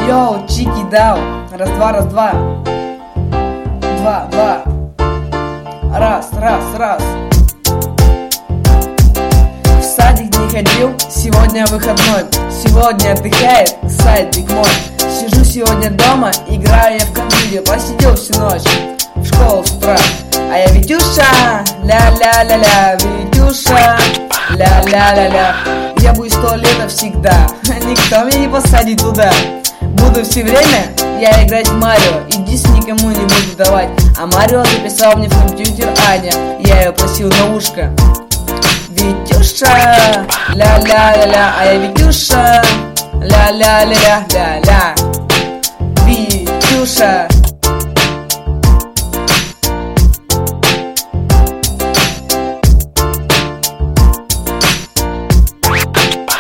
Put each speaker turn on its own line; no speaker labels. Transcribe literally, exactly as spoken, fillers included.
Йоу, чики дау. Раз, два, раз, два. Два, два. Раз, раз, раз. В садик не ходил, сегодня выходной. Сегодня отдыхает садик мой. Сижу сегодня дома, играю я в компьютер. Посидел всю ночь, в школу с утра. А я Витюша, ля-ля-ля-ля, Витюша, ля-ля-ля-ля. Я буду сто лет всегда, никто меня не посадит туда. Буду все время я играть в Марио, и диск никому не буду давать. А Марио записал мне в компьютер Аня, я ее просил на ушко. Витюша, ля-ля-ля-ля, а я Витюша, ля-ля-ля-ля-ля-ля. Витюша,